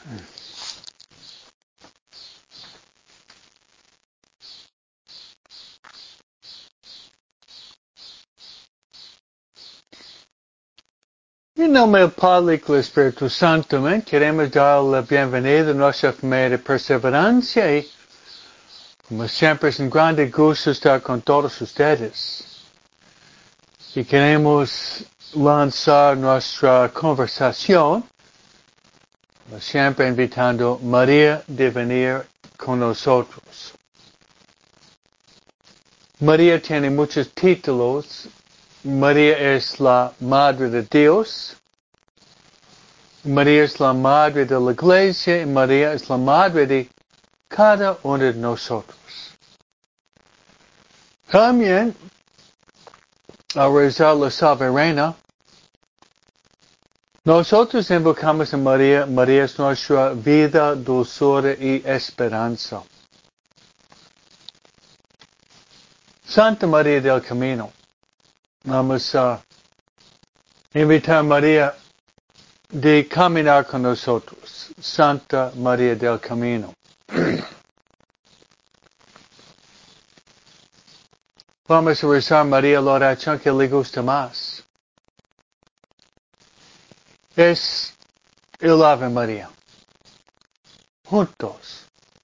En nombre del Padre y del Espíritu Santo, amén. Queremos dar la bienvenida a nuestra familia de perseverancia y, como siempre, es un grande gusto estar con todos ustedes. Y queremos lanzar nuestra conversación, como siempre invitando a María de venir con nosotros. María tiene muchos títulos. María es la Madre de Dios. María es la Madre de la Iglesia y María es la Madre de cada uno de nosotros. También, al rezar la Salve Reina, nosotros invocamos a María. María es nuestra vida, dulzura y esperanza. Santa María del Camino. Vamos a invitar a María de caminar con nosotros. Santa María del Camino. Vamos a rezar María la oración que le gusta más. Es el Ave María. Juntos.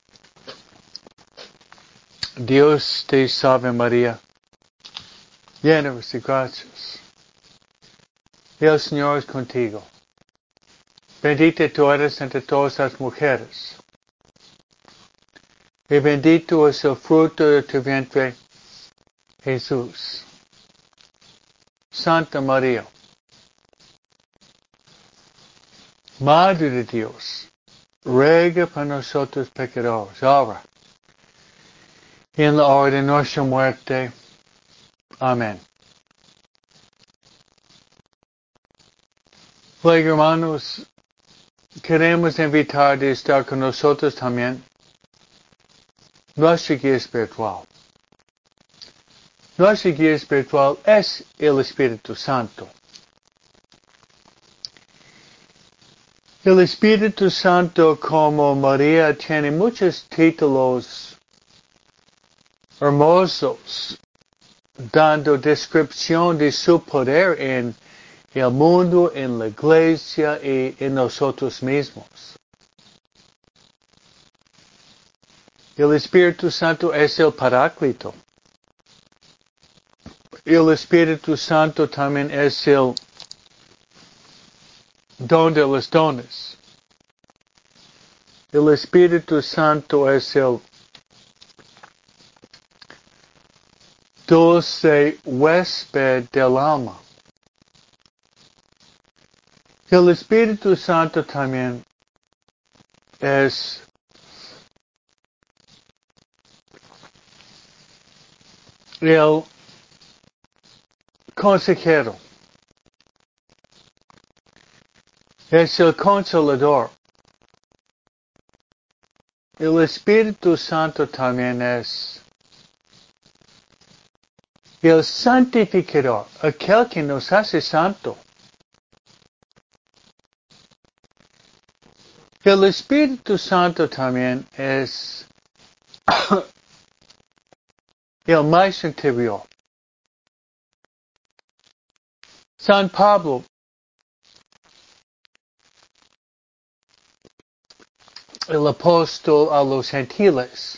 Dios te salve María, llena eres de gracias. El Señor es contigo. Bendita tú eres entre todas las mujeres. Y bendito es el fruto de tu vientre, Jesús. Santa María, Madre de Dios, ruega por nosotros pecadores, ahora y en la hora de nuestra muerte. Amén. Luego, hermanos, queremos invitar a estar con nosotros también nuestra guía espiritual. Nuestra guía espiritual es el Espíritu Santo. El Espíritu Santo, como María, tiene muchos títulos hermosos, dando descripción de su poder en el mundo, en la iglesia y en nosotros mismos. El Espíritu Santo es el Paráclito. El Espíritu Santo también es el don de los dones. El Espíritu Santo es el dulce huésped del alma. El Espíritu Santo también es el consejero. Es el consolador. El Espíritu Santo también es el santificador, aquel que nos hace santo. El Espíritu Santo también es el maestro interior. San Pablo el apóstol a los gentiles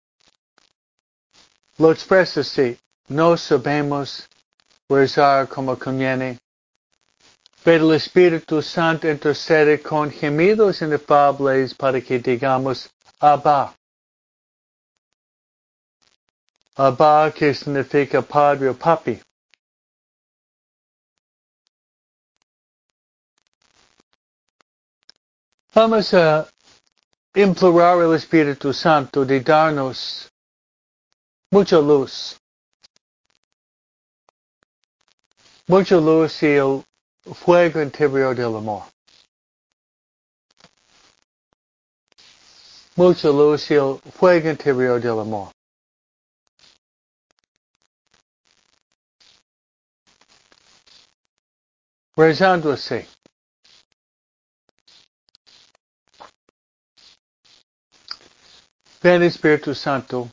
lo expresa así: no sabemos rezar como conviene, pero el Espíritu Santo intercede con gemidos inefables para que digamos Abba. Abba, que significa padre o papi. Vamos a implorar al Espíritu Santo de darnos mucha luz y el fuego interior del amor. Mucha luz y el fuego interior del amor. Rezando así. ven Espíritu Santo,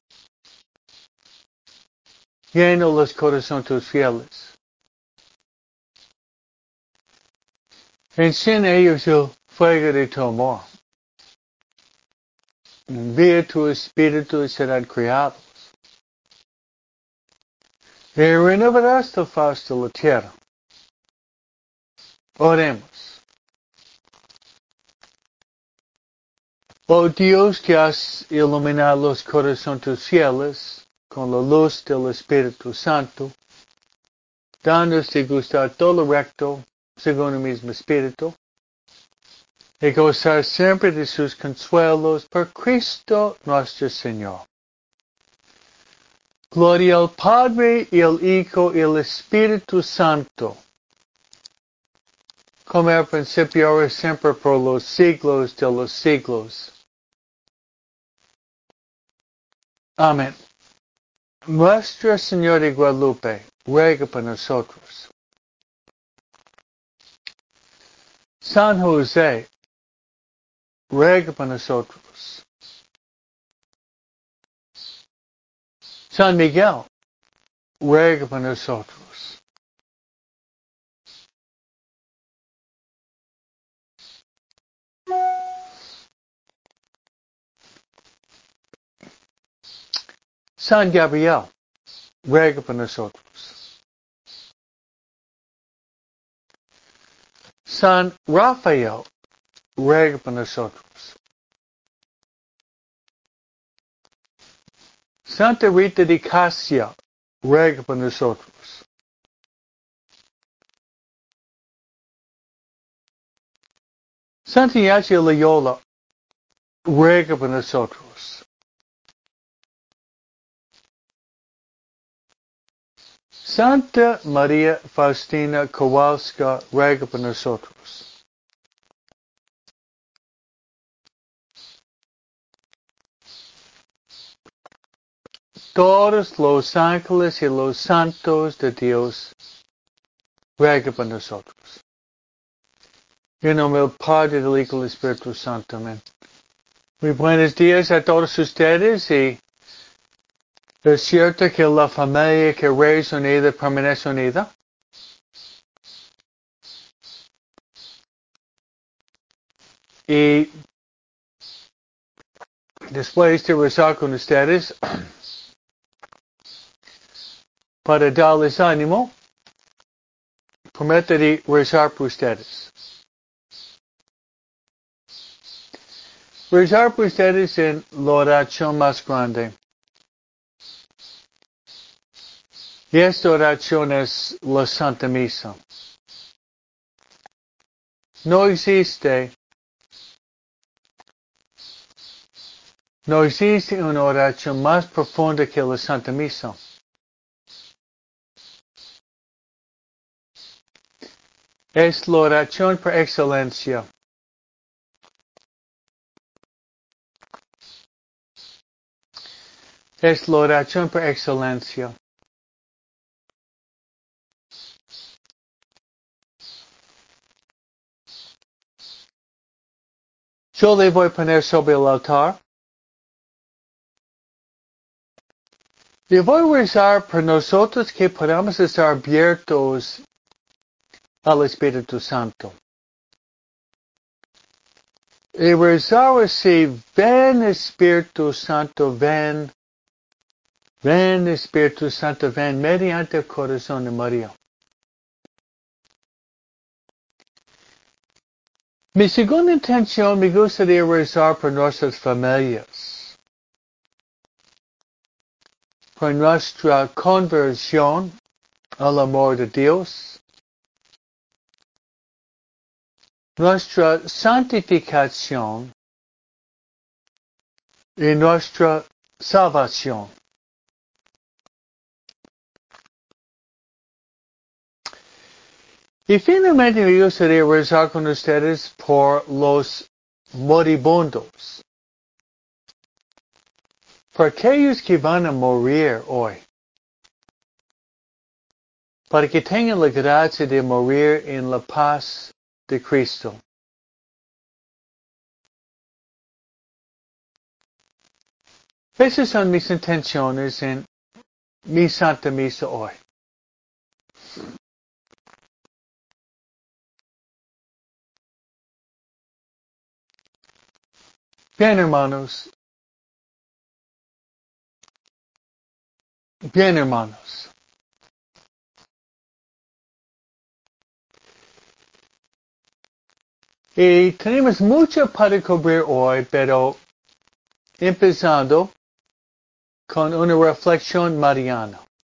llena los corazones tus fieles. Enciende ellos el fuego de tu amor. Envía tu Espíritu y serán criados. Y renovarás la faz de la tierra. Oremos. Oh Dios, que has iluminado los corazones tus fieles con la luz del Espíritu Santo, danos de gustar todo lo recto según el mismo Espíritu, y gozar siempre de sus consuelos por Cristo nuestro Señor. Gloria al Padre, y al Hijo, y al Espíritu Santo, como al principio, ahora y siempre, por los siglos de los siglos. Amén. Nuestra Señora de Guadalupe, ruega por nosotros. San José, ruega por nosotros. San Miguel, ruega por nosotros. San Gabriel, ruega por nosotros. San Rafael, ruega por nosotros. Santa Rita de Casia, ruega por nosotros. Santa Ignacio de Loyola, ruega por nosotros. Santa María Faustina Kowalska, ruega por nosotros. Todos los ángeles y los santos de Dios, ruega por nosotros. En nombre del Padre, del Hijo y del Espíritu Santo. Amén. Muy buenos días a todos ustedes, y es cierto que la familia que reza unida permanece unida. Y después de rezar con ustedes, para darles ánimo, prometo de rezar por ustedes. Rezar por ustedes en la oración más grande. Y esta oración es la Santa Misa. No existe una oración más profunda que la Santa Misa. Es la oración por excelencia. Es la oración por excelencia. Yo le voy a poner sobre el altar. Y voy a rezar por nosotros que podamos estar abiertos al Espíritu Santo. Y rezar así: ven Espíritu Santo, ven. Ven Espíritu Santo, ven mediante el corazón de María. Mi segunda intención, me gustaría rezar por nuestras familias, por nuestra conversión al amor de Dios, nuestra santificación y nuestra salvación. Y finalmente me gustaría rezar con ustedes por los moribundos, por aquellos que van a morir hoy, para que tengan la gracia de morir en la paz de Cristo. Esas son mis intenciones en mi Santa Misa hoy. Bien, hermanos. Bien, hermanos. Y tenemos mucho para cubrir hoy, pero empezando con una reflexión mariana.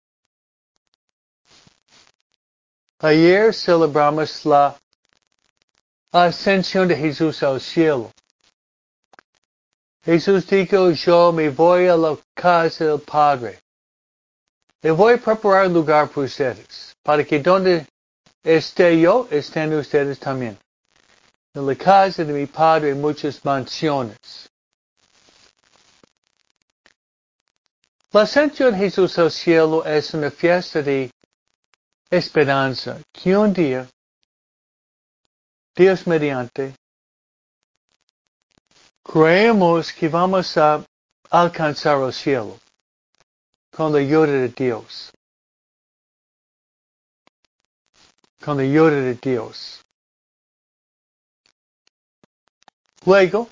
Ayer celebramos la ascensión de Jesús al cielo. Jesús dijo, yo me voy a la casa del Padre. Le voy a preparar un lugar para ustedes, para que donde esté yo, estén ustedes también. En la casa de mi Padre hay muchas mansiones. La ascensión de Jesús al cielo es una fiesta de esperanza, que un día, Dios mediante, creemos que vamos a alcanzar el cielo con la ayuda de Dios. Con la ayuda de Dios. Luego,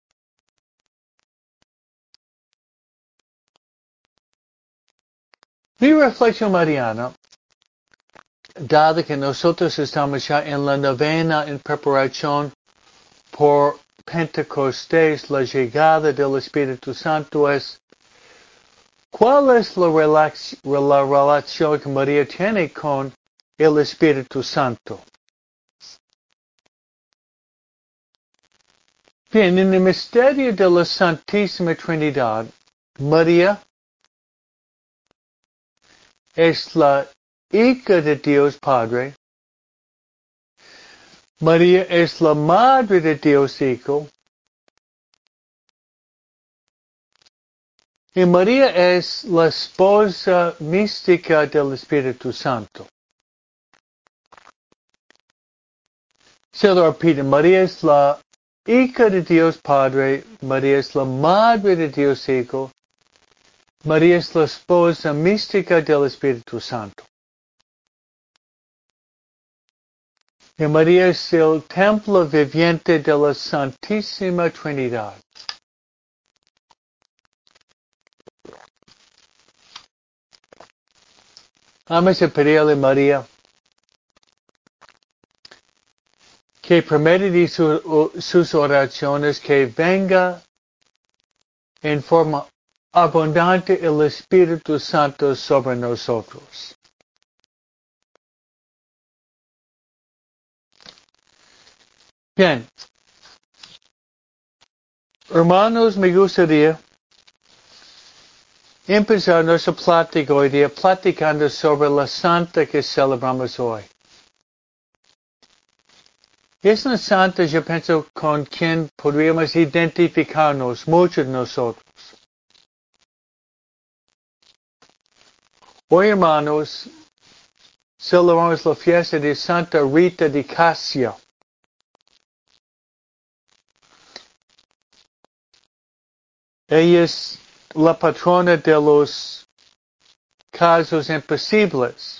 mi reflexión mariana, dado que nosotros estamos ya en la novena en preparación por Pentecostés, la llegada del Espíritu Santo, es ¿cuál es la relación que María tiene con el Espíritu Santo? Bien, en el misterio de la Santísima Trinidad, María es la hija de Dios Padre, María es la madre de Dios Hijo, y María es la esposa mística del Espíritu Santo. Se lo repito, María es la hija de Dios Padre, María es la madre de Dios Hijo, María es la esposa mística del Espíritu Santo. Y María es el templo viviente de la Santísima Trinidad. Vamos a pedirle a María que promete sus oraciones, que venga en forma abundante el Espíritu Santo sobre nosotros. Bien, hermanos, me gustaría empezar nuestra plática hoy día platicando sobre la santa que celebramos hoy. Es una santa, yo pienso, con quien podríamos identificarnos, muchos de nosotros. Hoy, hermanos, celebramos la fiesta de Santa Rita de Casia. Ella es la patrona de los casos imposibles.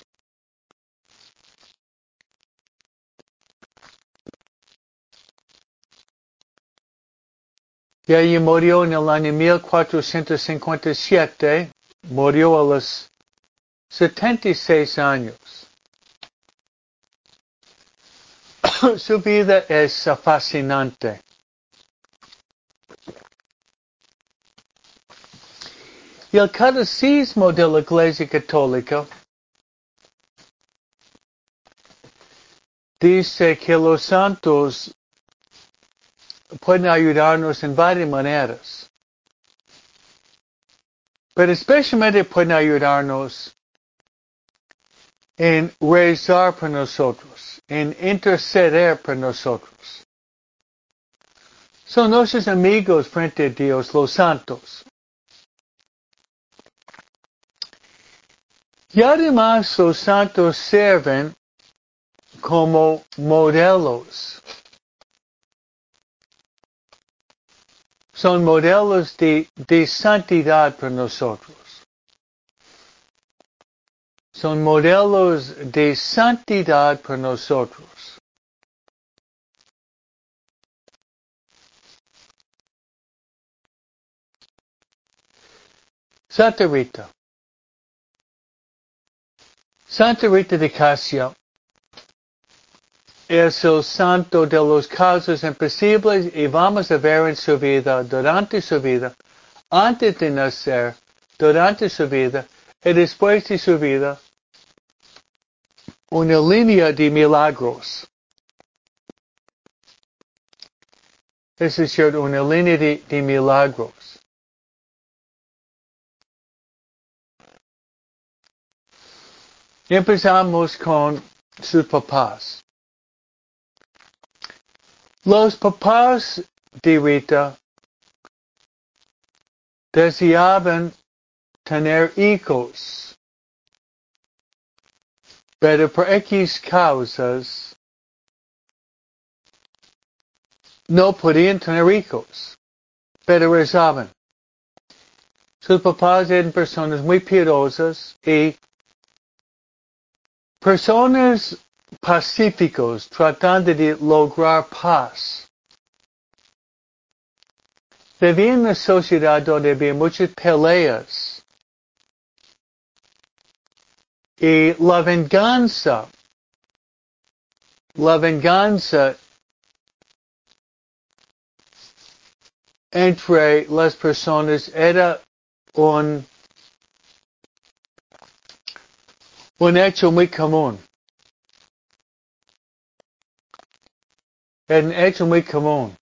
Y ella murió en el año 1457, murió a los 76 años. Su vida es fascinante. Y el catecismo de la Iglesia Católica dice que los santos pueden ayudarnos en varias maneras. Pero especialmente pueden ayudarnos en rezar por nosotros, en interceder por nosotros. Son nuestros amigos frente a Dios, los santos. Y además los santos sirven como modelos. son modelos de santidad para nosotros. Son modelos de santidad para nosotros. Santa Rita. Santa Rita de Casia es el santo de los casos imposibles y vamos a ver en su vida, durante su vida, antes de nacer, durante su vida y después de su vida, una línea de milagros. Es decir, una línea de milagros. Empezamos con sus papás. Los papás de Rita deseaban tener hijos, pero por X causas no podían tener hijos, pero rezaban. Sus papás eran personas muy piadosas y personas pacíficos tratando de lograr paz. Vivían en una sociedad donde había muchas peleas y la venganza entre las personas era un hecho muy común. Era un hecho muy común.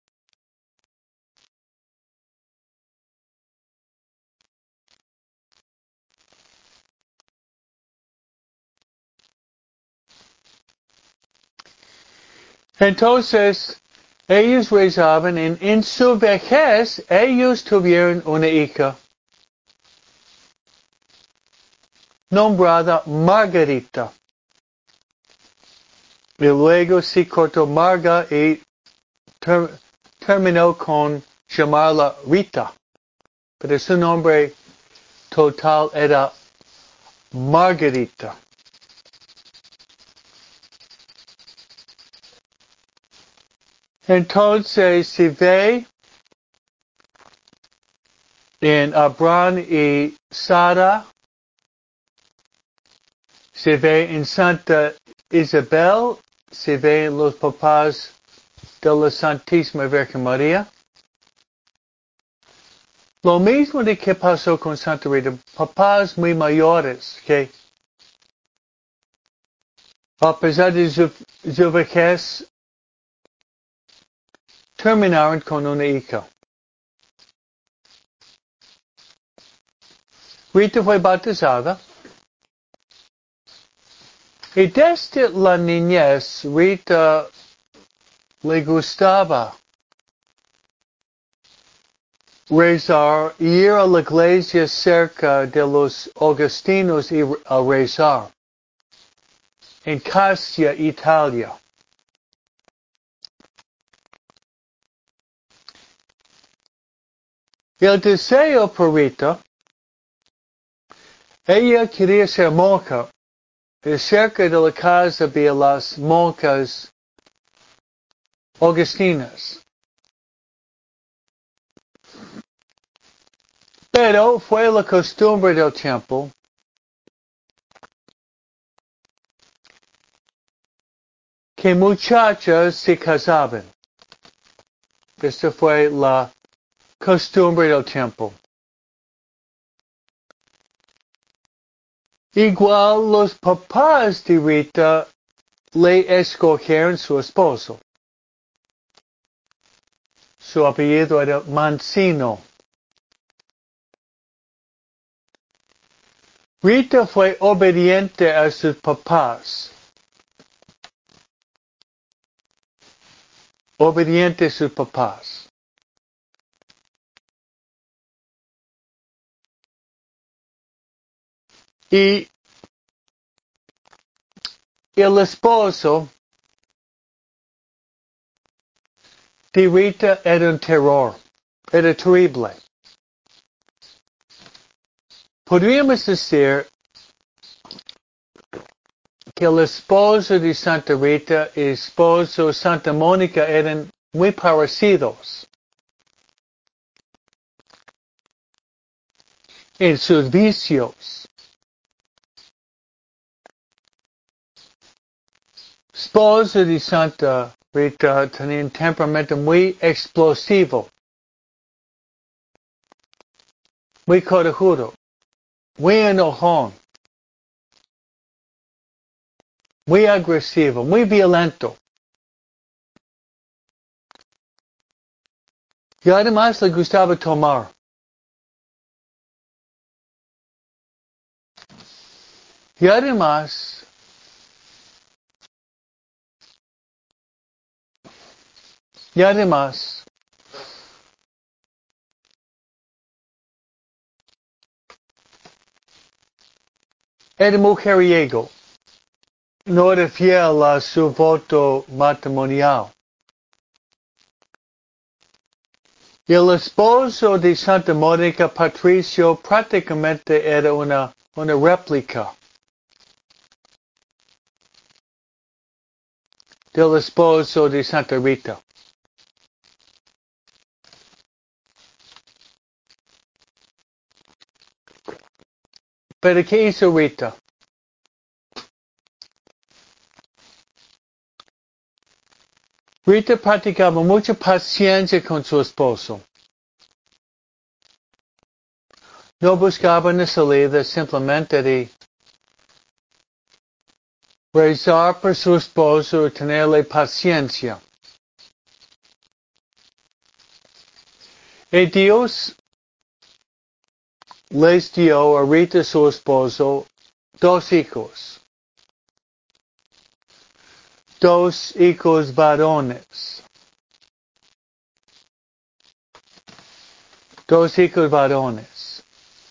Entonces, ellos rezaban en su vejez, ellos tuvieron una hija nombrada Margarita. Y luego se cortó Marga y terminó con llamarla Rita. Pero su nombre total era Margarita. Entonces se ve en Abraham y Sara, se ve en Santa Isabel, se ve en los papás de la Santísima Virgen María. Lo mismo de que pasó con Santa Rita, papás muy mayores que a pesar de su vejez terminaron con una hija. Rita fue bautizada y desde la niñez Rita le gustaba rezar, ir a la iglesia cerca de los agustinos y a rezar en Casia, Italia. El deseo por Rita, ella quería ser monja, y cerca de la casa había las monjas agustinas. Pero fue la costumbre del tiempo que muchachas se casaban. Esta fue la costumbre del tiempo. Igual los papás de Rita le escogieron su esposo. Su apellido era Mancino. Rita fue obediente a sus papás. Obediente a sus papás. Y el esposo de Rita era un terror. Era terrible. Podríamos decir que el esposo de Santa Rita y el esposo de Santa Mónica eran muy parecidos en sus vicios. Esposo de Santa Rita tenía un temperamento muy explosivo, muy corajudo, muy enojón, muy agresivo, muy violento. Y además le gustaba tomar. Y además era mujeriego. No era fiel a su voto matrimonial. Y el esposo de Santa Mónica, Patricio, prácticamente era una réplica del esposo de Santa Rita. Pero ¿qué hizo Rita? Rita practicaba mucha paciencia con su esposo. No buscaba una salida, simplemente de rezar por su esposo y tenerle paciencia. Y Dios les dio a Rita, su esposo, 2 hijos. 2 hijos varones. 2 hijos varones.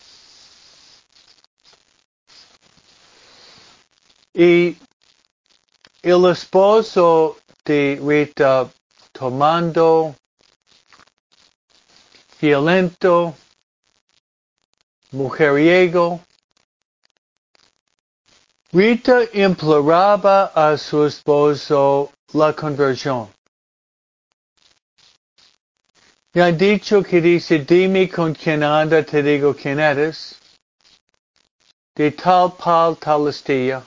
Y el esposo de Rita, tomando, violento, mujeriego, Rita imploraba a su esposo la conversión. Me han dicho que dice, dime con quién anda, te digo quién eres. De tal pal, tal astilla.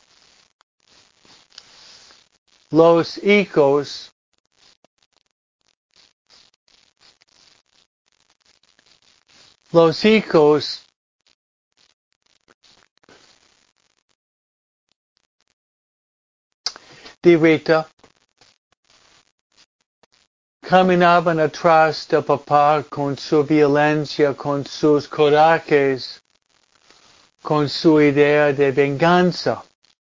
Los hijos de Rita caminaban atrás de papá con su violencia, con sus corajes, con su idea de venganza.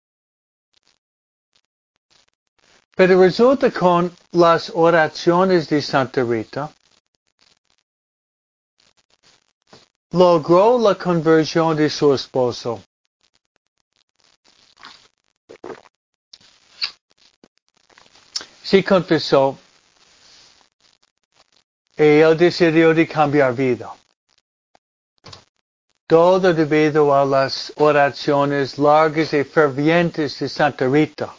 Pero resulta con las oraciones de Santa Rita, logró la conversión de su esposo. Se confesó y él decidió de cambiar vida. Todo debido a las oraciones largas y fervientes de Santa Rita.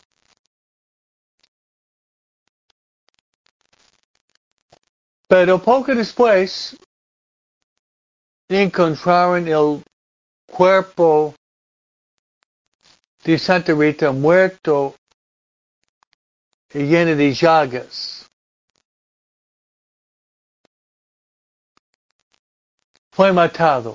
Pero poco después encontraron el cuerpo de Santa Rita muerto y lleno de llagas. Fue matado.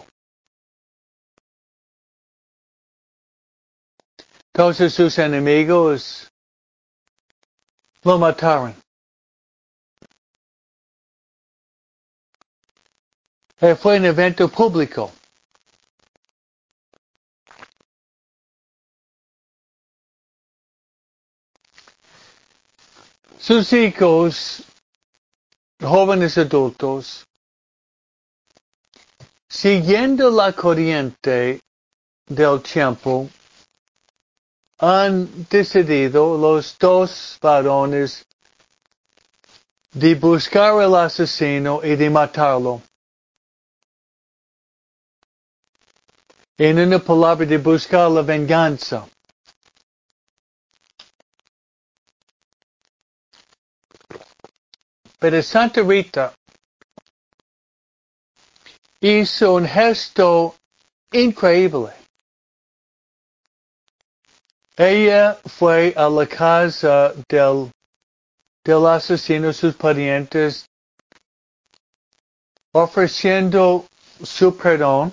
Todos sus enemigos lo mataron. Fue un evento público. Sus hijos, jóvenes adultos, siguiendo la corriente del tiempo, han decidido los 2 varones de buscar el asesino y de matarlo. En una palabra, de buscar la venganza. Pero Santa Rita hizo un gesto increíble. Ella fue a la casa del asesino, sus parientes, ofreciendo su perdón.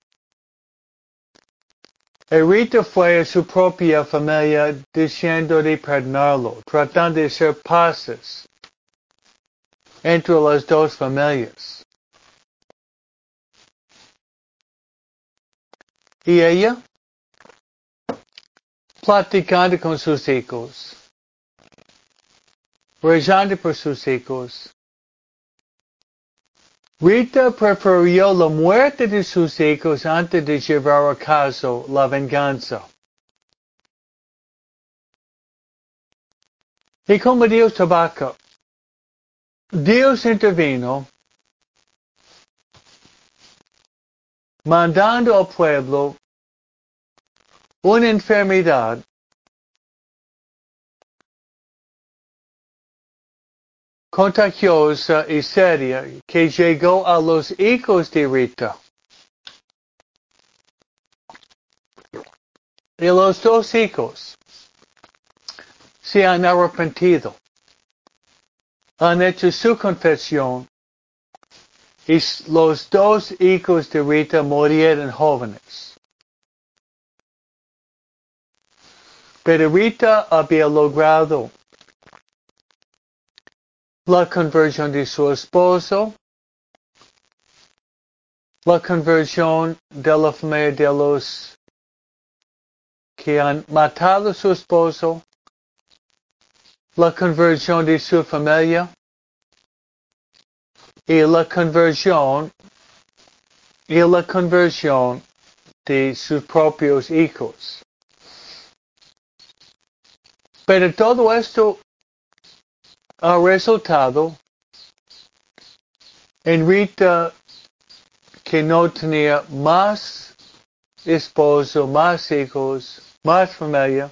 Y Rita fue a su propia familia diciendo de perdonarlo, tratando de hacer paces entre las dos familias. Y ella, platicando con sus hijos, rezando por sus hijos, Rita prefirió la muerte de sus hijos antes de llevar a cabo la venganza. Y como Dios trabaja, Dios intervino, mandando al pueblo una enfermedad contagiosa y seria que llegó a los hijos de Rita. Y los dos hijos se han arrepentido, han hecho su confesión, y los dos hijos de Rita murieron jóvenes. Pero Rita había logrado la conversión de su esposo, la conversión de la familia de los que han matado a su esposo, la conversión de su familia y la conversión de sus propios hijos. Pero todo esto ha resultado en Rita, que no tenía más esposo, más hijos, más familia,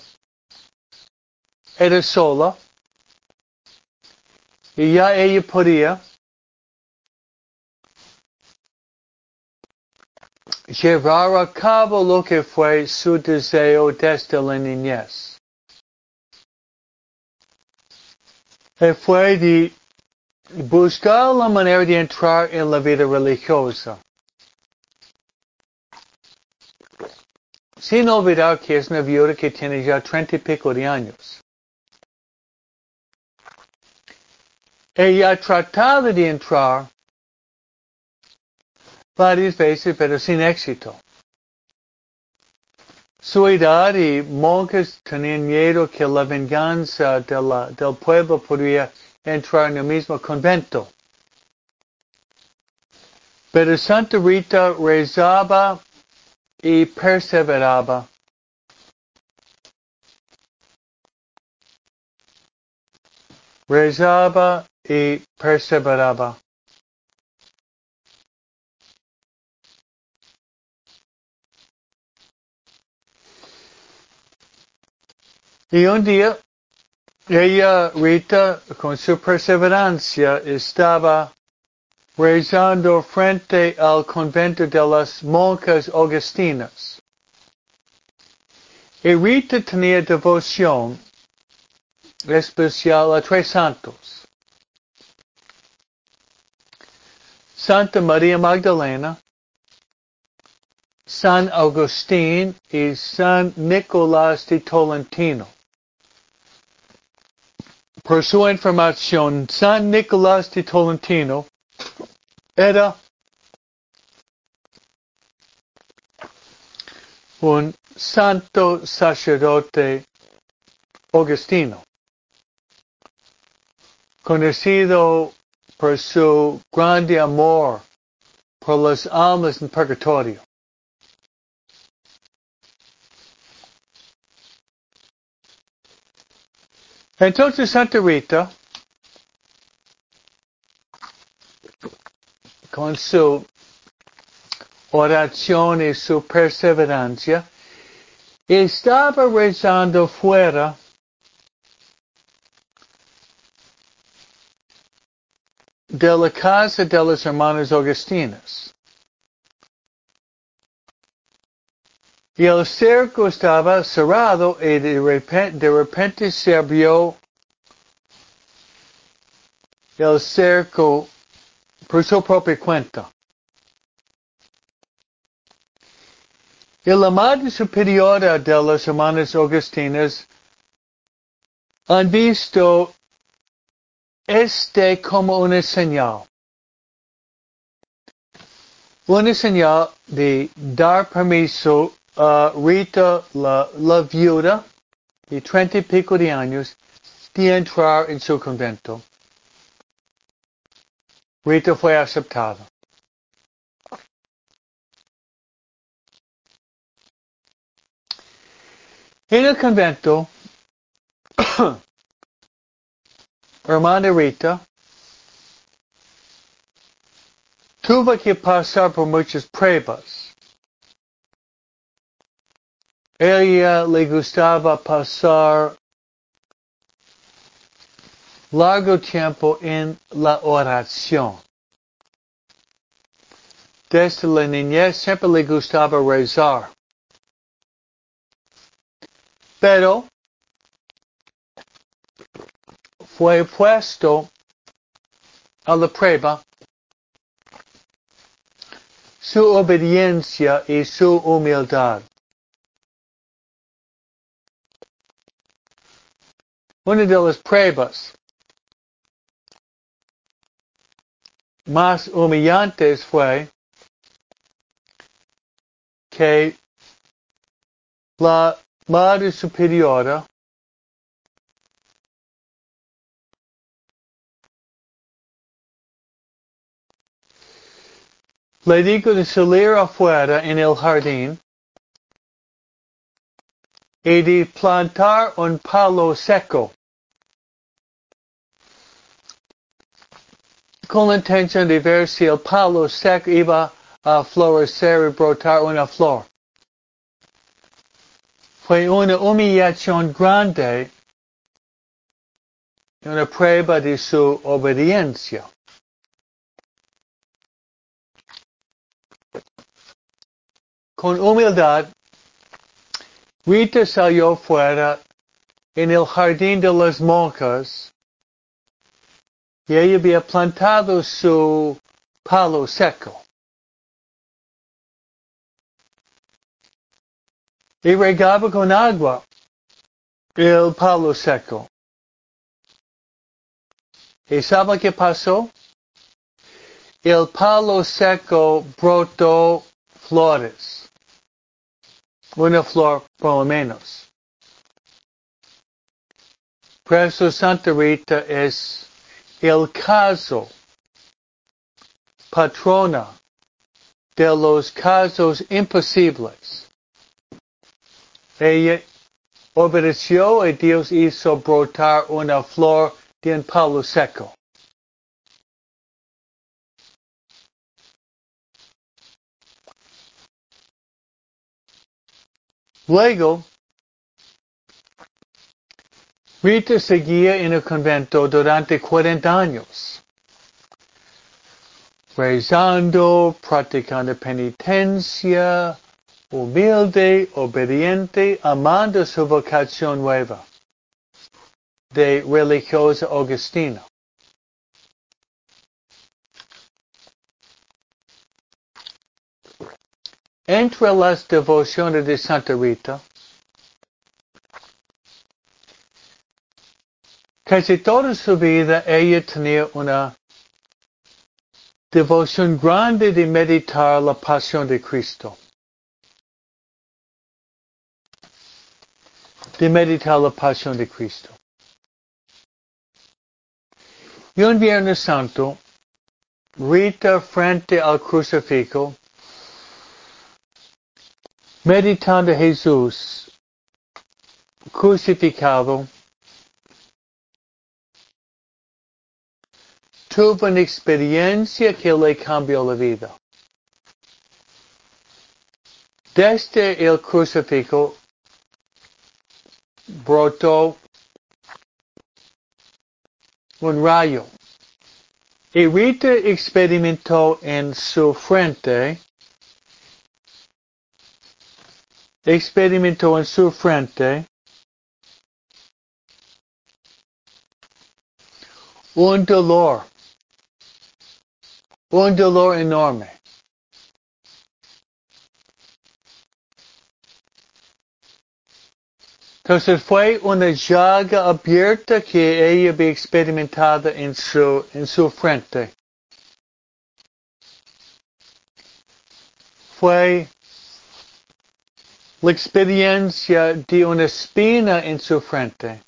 era sola, y ya ella podía llevar a cabo lo que fue su deseo desde la niñez. Y fue de buscar la manera de entrar en la vida religiosa. Sin olvidar que es una viuda que tiene ya 30 y pico de años. Ella ha tratado de entrar varias veces, pero sin éxito. Su edad y monjes tenían miedo que la venganza del pueblo podría entrar en el mismo convento. Pero Santa Rita rezaba y perseveraba. Rezaba y perseveraba. Y un día, ella, Rita, con su perseverancia, estaba rezando frente al convento de las monjas agustinas. Y Rita tenía devoción especial a tres santos: Santa María Magdalena, San Agustín y San Nicolás de Tolentino. Por su información, San Nicolás de Tolentino era un santo sacerdote agustino, conocido por su grande amor por las almas en purgatorio. Entonces Santa Rita con su oración y su perseverancia, estaba rezando fuera de la casa de los hermanos Agustinos. Y el cerco estaba cerrado y de repente se abrió el cerco por su propia cuenta. Y la Madre Superiora de los hermanos Agustinos han visto como una señal de dar permiso a Rita, la viuda, de 30 y pico de años, de entrar en su convento. Rita fue aceptada. En el convento, hermana Rita tuvo que pasar por muchas pruebas. Ella le gustaba pasar largo tiempo en la oración. Desde la niñez siempre le gustaba rezar. Pero fue puesto a la prueba su obediencia y su humildad. Una de las pruebas más humillantes fue que la Madre Superiora le dijo de salir afuera en el jardín y de plantar un palo seco con la intención de ver si el palo seco iba a florecer y brotar una flor. Fue una humillación grande, una prueba de su obediencia. Con humildad, Rita salió fuera en el jardín de las monjas y ella había plantado su palo seco. Y regaba con agua el palo seco. ¿Y sabe qué pasó? El palo seco brotó flores. Una flor por lo menos. Por eso Santa Rita es el caso, patrona de los casos imposibles. Ella obedeció y Dios hizo brotar una flor de un palo seco. Luego, Rita seguía en el convento durante 40 años, rezando, practicando penitencia, humilde, obediente, amando su vocación nueva de religiosa agustina. Entre las devociones de Santa Rita, casi toda su vida ella tenía una devoción grande de meditar la pasión de Cristo. De meditar la pasión de Cristo. Y un Viernes Santo, Rita frente al crucifijo, meditando a Jesús crucificado, tuvo una experiencia que le cambió la vida. Desde el crucifijo brotó un rayo. Y Rita experimentó en su frente un dolor enorme. Entonces fue una llaga abierta que ella había experimentado en su frente. Fue la experiencia de una espina en su frente.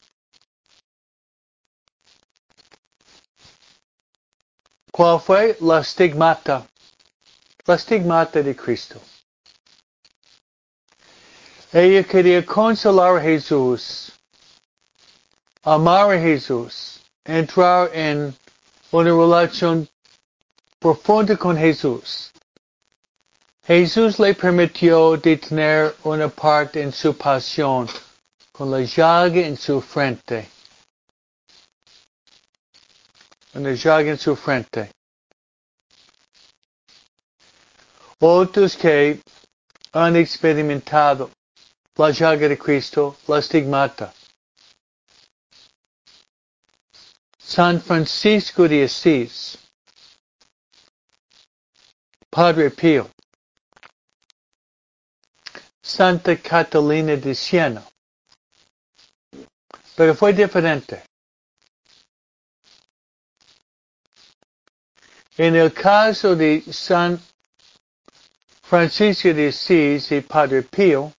¿Cuál fue? La stigmata de Cristo. Ella quería consolar a Jesús, amar a Jesús, entrar en una relación profunda con Jesús. Jesús le permitió de tener una parte en su pasión, con la llaga en su frente. Una llaga en su frente. Otros que han experimentado la llaga de Cristo, la stigmata. San Francisco de Asís, Padre Pío, Santa Catalina de Siena. Pero fue diferente. En el caso de San Francisco de Asís y Padre Pío,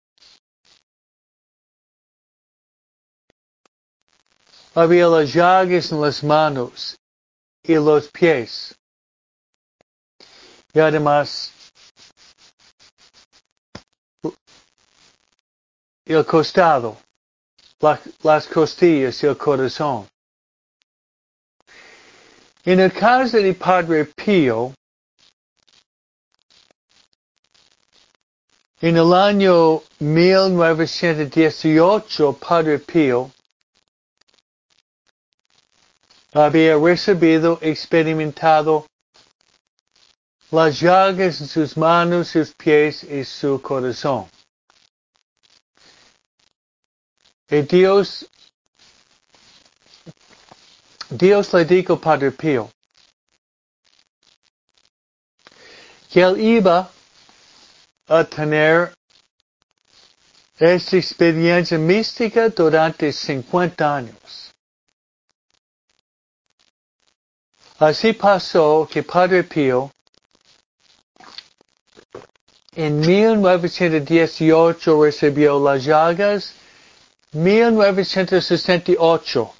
había las llagas en las manos y los pies. Y además, el costado, las costillas y el corazón. En el caso de Padre Pío, en el año 1918, Padre Pío había experimentado las llagas en sus manos, sus pies y su corazón. Y Dios le dijo a Padre Pío que él iba a tener esta experiencia mística durante 50 años. Así pasó que Padre Pío en 1918 recibió las llagas, 1968.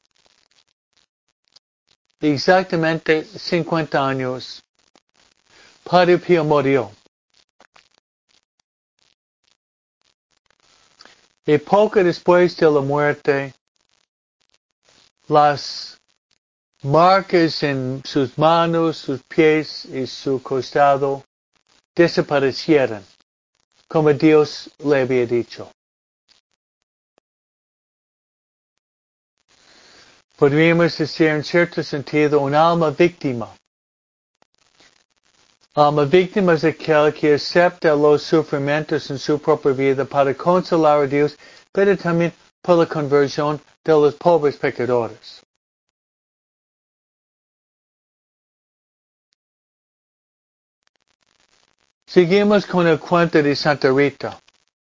Exactamente 50 años. Padre Pío murió. Y poco después de la muerte, las marcas en sus manos, sus pies y su costado desaparecieron, como Dios le había dicho. Podríamos decir en cierto sentido un alma víctima. Alma víctima es aquel que acepta los sufrimientos en su propia vida para consolar a Dios, pero también por la conversión de los pobres pecadores. Seguimos con el cuento de Santa Rita.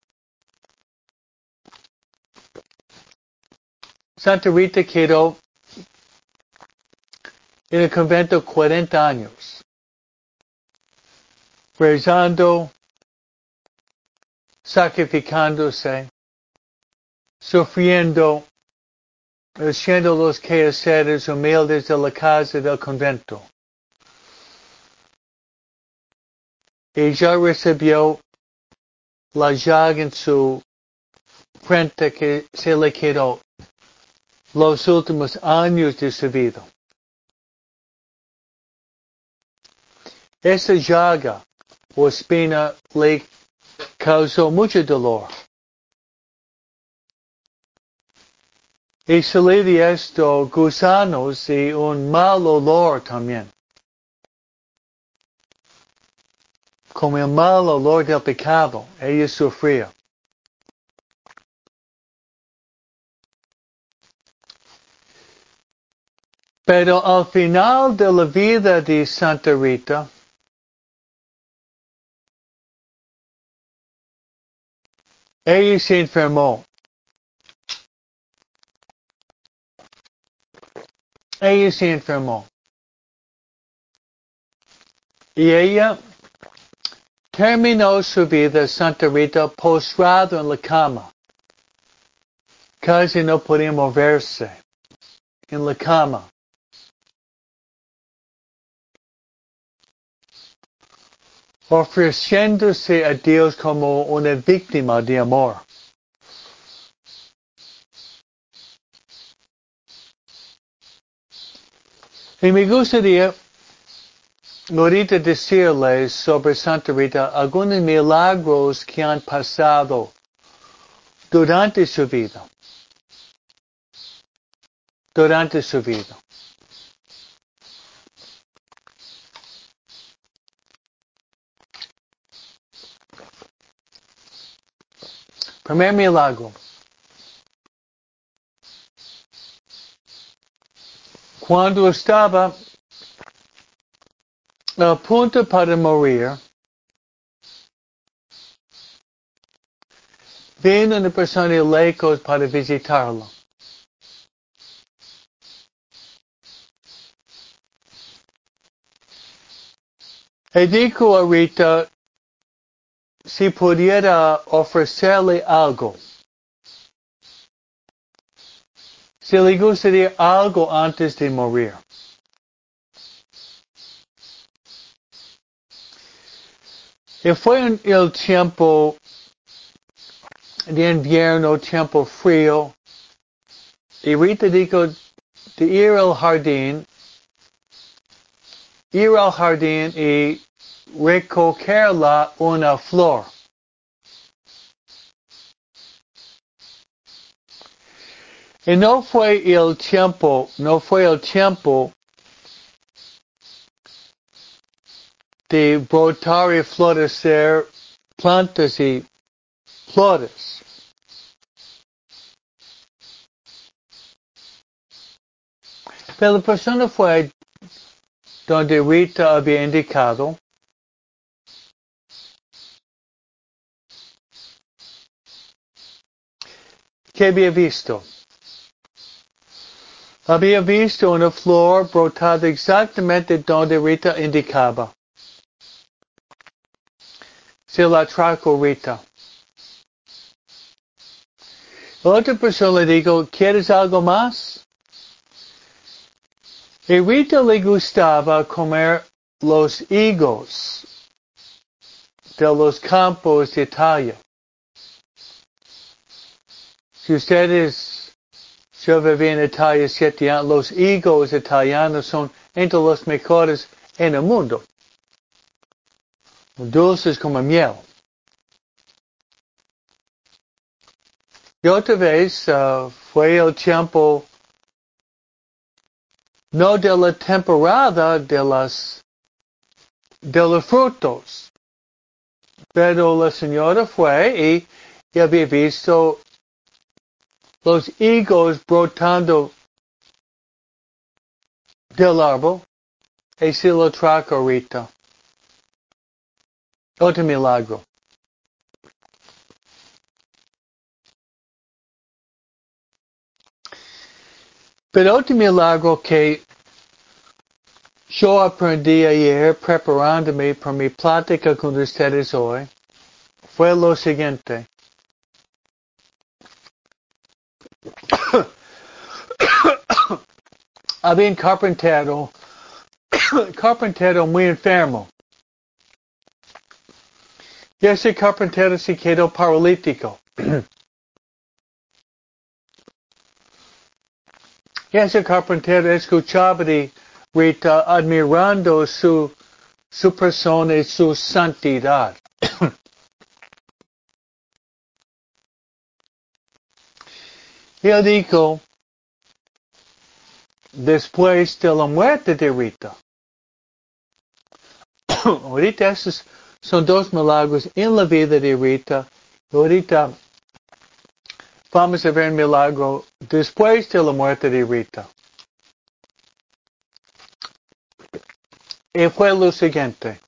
Santa Rita quedó en el convento 40 años, rezando, sacrificándose, sufriendo, haciendo los quehaceres humildes de la casa del convento. Ella recibió la llaga en su frente que se le quedó los últimos años de su vida. Esa llaga o espina le causó mucho dolor. Y salí de esto gusanos y un mal olor también. Como el mal olor del pecado, ella sufría. Pero al final de la vida de Santa Rita, ella se enfermó. Ella se enfermó. Y ella terminó su vida, Santa Rita, postrado en la cama. Casi no podía moverse. En la cama. Ofreciéndose a Dios como una víctima de amor. Y me gustaría ahorita decirles sobre Santa Rita algunos milagros que han pasado durante su vida. Durante su vida. Primer milagro. Cuando estaba a punto para morir, vino una persona de lejos para visitarlo. Y dijo a Rita si pudiera ofrecerle algo. Si le gustaría algo antes de morir. Y fue en el tiempo de invierno, tiempo frío, y Rita dijo de ir al jardín y recogerla una flor. Y no fue el tiempo de brotar y florecer plantas y flores. Pero la persona fue donde Rita había indicado. ¿Qué había visto? Había visto una flor brotada exactamente donde Rita indicaba. Se la trajo Rita. La otra persona le dijo, ¿quieres algo más? Y Rita le gustaba comer los higos de los campos de Italia. Si ustedes yo viví en Italia 7 años, los higos italianos son entre los mejores en el mundo. Dulces como miel. Y otra vez fue el tiempo no de la temporada de los frutos. Pero la señora fue y había visto los higos brotando del árbol y se lo trajo a Rita. Otro milagro. Pero otro milagro que yo aprendí ayer preparándome para mi plática con ustedes hoy fue lo siguiente. Había un carpintero muy enfermo. Y ese carpintero se quedó paralítico. Y ese carpintero escuchaba de Rita admirando su su persona y su santidad. Él dijo, después de la muerte de Rita, ahorita esos son dos milagros en la vida de Rita. Ahorita vamos a ver el milagro después de la muerte de Rita. Y fue lo siguiente.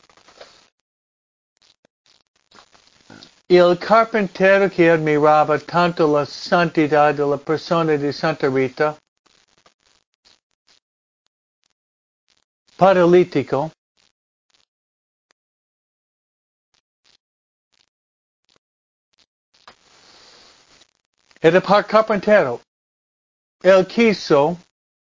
El carpintero que admiraba tanto la santidad de la persona de Santa Rita, paralítico, era carpintero. Él quiso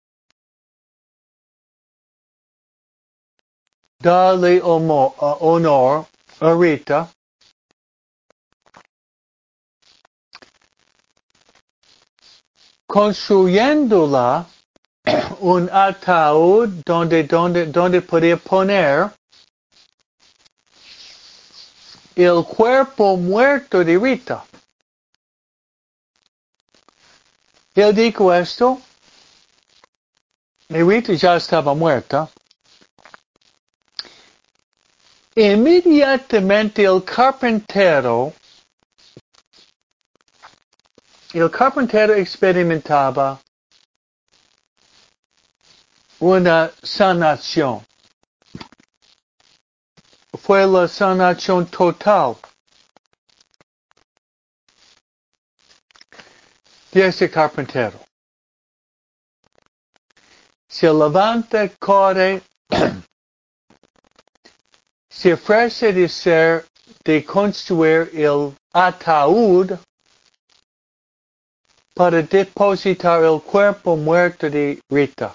darle honor a Rita construyéndola un ataúd donde podía poner el cuerpo muerto de Rita. Él dijo esto, y Rita ya estaba muerta. Inmediatamente el carpintero experimentaba una sanación. Fue la sanación total de ese carpintero. Se levanta, corre, se ofrece de construir el ataúd para depositar el cuerpo muerto de Rita.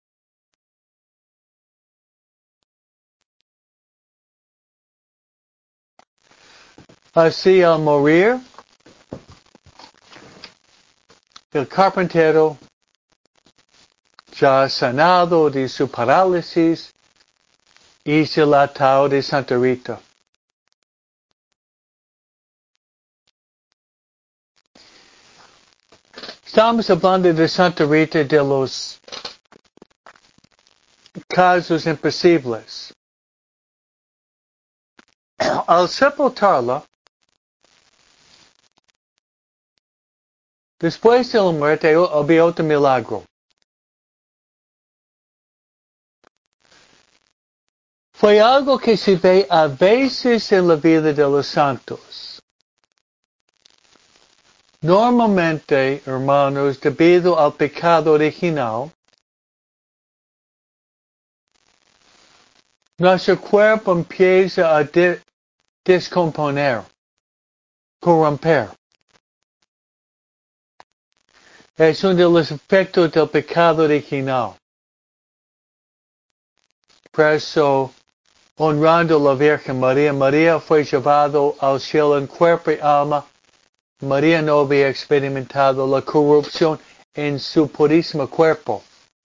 Así al morir, el carpintero, ya sanado de su parálisis, hizo el ataúd de Santa Rita. Estamos hablando de Santa Rita de los casos imposibles. Al sepultarla, después de la muerte, había otro milagro. Fue algo que se ve a veces en la vida de los santos. Normalmente, hermanos, debido al pecado original, nuestro cuerpo empieza a descomponer, corromper. Es uno de los efectos del pecado original. Por eso, honrando a la Virgen María, María fue llevado al cielo en cuerpo y alma. María no había experimentado la corrupción en su purísimo cuerpo.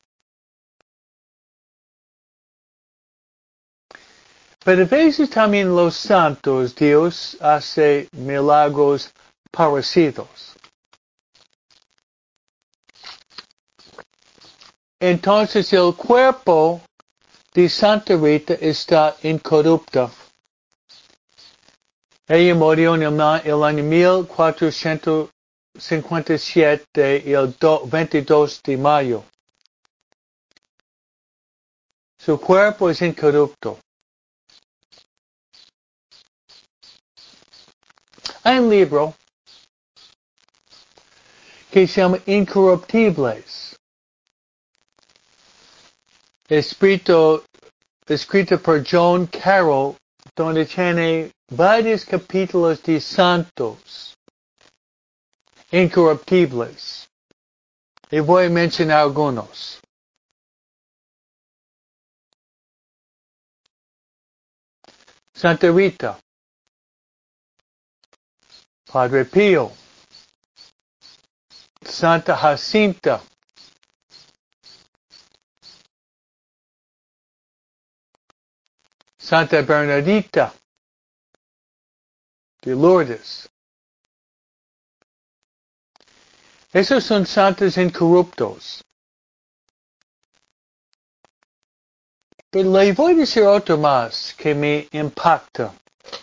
Pero a veces también los santos, Dios hace milagros parecidos. Entonces el cuerpo de Santa Rita está incorrupto. Ella murió en el año 1457, el 22 de mayo. Su cuerpo es incorrupto. Hay un libro que se llama Incorruptibles, escrito por John Carroll, donde tiene varios capítulos de santos incorruptibles. Y voy a mencionar algunos. Santa Rita, Padre Pío, Santa Jacinta, Santa Bernardita de Lourdes. Esos son santos incorruptos. Pero le voy a decir otro más que me impacta.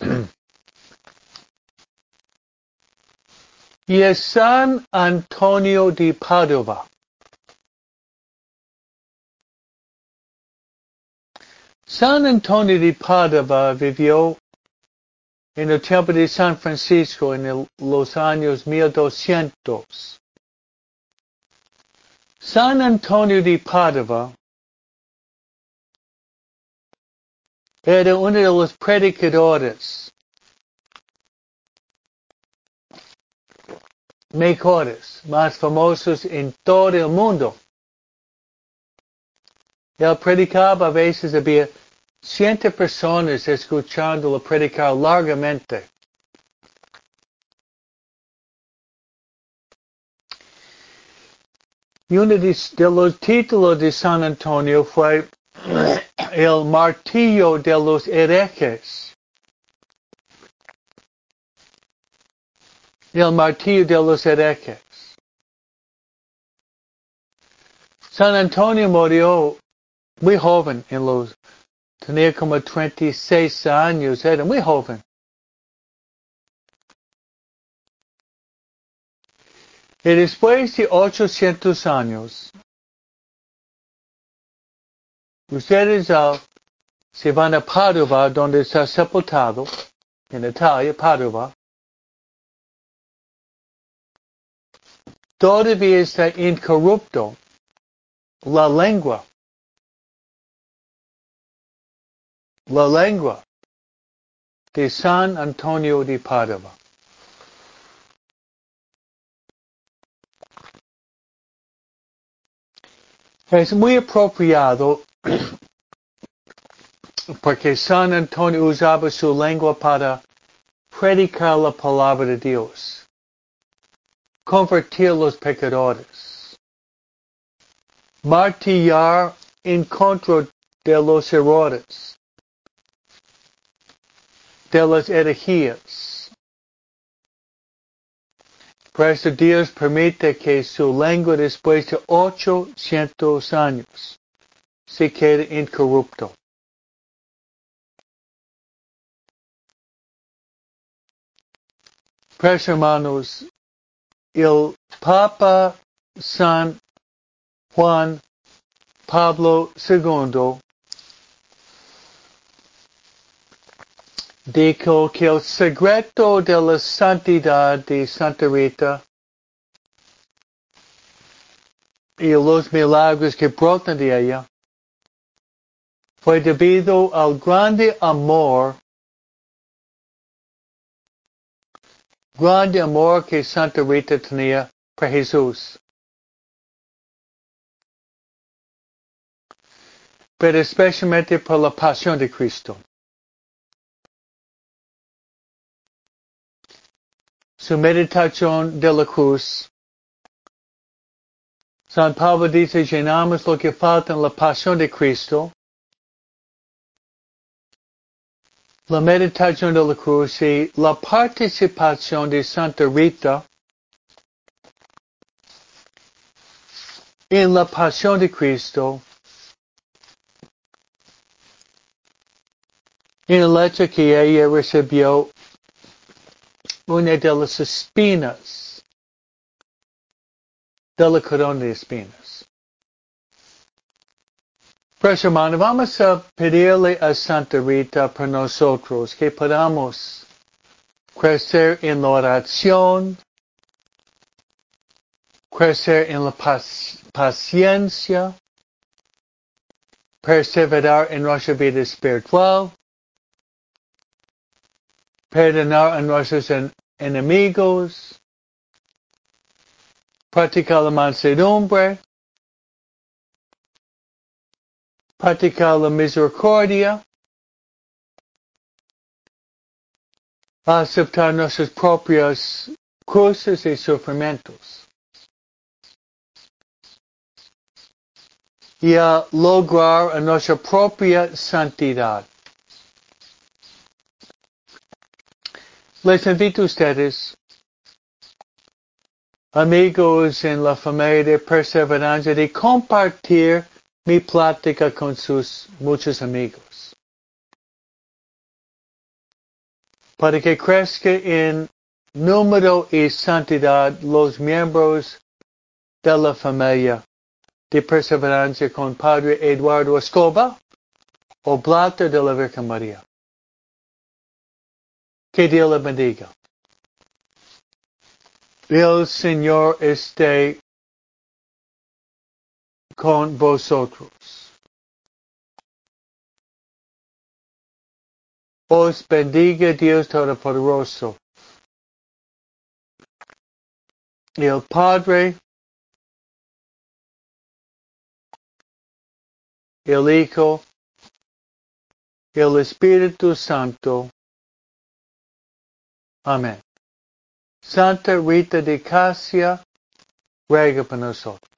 Y es San Antonio de Padova. San Antonio de Padova vivió en el templo de San Francisco en los años 1200. San Antonio de Padova era uno de los predicadores mejores, más famosos en todo el mundo. Él predicaba, a veces había 100 personas escuchándolo predicar largamente. Y uno de los títulos de San Antonio fue el martillo de los herejes. El martillo de los herejes. San Antonio murió muy joven, tenía como 36 años, era muy joven. Y después de 800 años, ustedes se van a Padova, donde está sepultado, en Italia, Padova. Todavía está incorrupto la lengua de San Antonio de Padova. Es muy apropiado porque San Antonio usaba su lengua para predicar la palabra de Dios, convertir a los pecadores, martillar en contra de los errores, de las herejías. Por eso Dios permite que su lengua después de 800 años se quede incorrupto. Pues hermanos, el Papa San Juan Pablo II dijo que el secreto de la santidad de Santa Rita y los milagros que brotan de ella fue debido al grande amor que Santa Rita tenía por Jesús. Pero especialmente por la pasión de Cristo. Su meditación de la cruz. San Pablo dice, llenamos lo que falta en la pasión de Cristo. La meditación de la cruz y la participación de Santa Rita en la pasión de Cristo, en el hecho que ella recibió una de las espinas de la corona de espinas. Pues hermano, vamos a pedirle a Santa Rita por nosotros que podamos crecer en la oración, crecer en la paciencia, perseverar en nuestra vida espiritual, perdonar a nuestros enemigos, practicar la mansedumbre, practicar la misericordia, aceptar nuestras propias cruces y sufrimientos, y a lograr nuestra propia santidad. Les invito a ustedes, amigos en la familia de Perseverancia, de compartir mi plática con sus muchos amigos, para que crezca en número y santidad los miembros de la familia de Perseverancia con Padre Eduardo Escoba, Oblata de la Virgen María. Que Dios le bendiga. El Señor esté con vosotros. Os bendiga Dios Todopoderoso, el Padre, el Hijo, el Espíritu Santo. Amén. Santa Rita de Casia, ruega por nosotros.